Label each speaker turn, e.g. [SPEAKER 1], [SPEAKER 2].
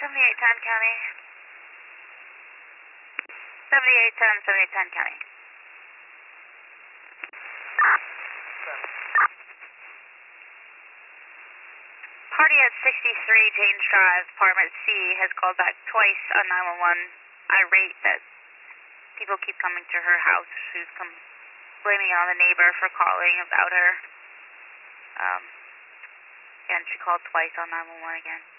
[SPEAKER 1] 7810 County. 7810 County. Party at 63 James Drive, Apartment C, has called back twice on 911, irate that people keep coming to her house. She's blaming it on the neighbor for calling about her. And she called twice on 911 again.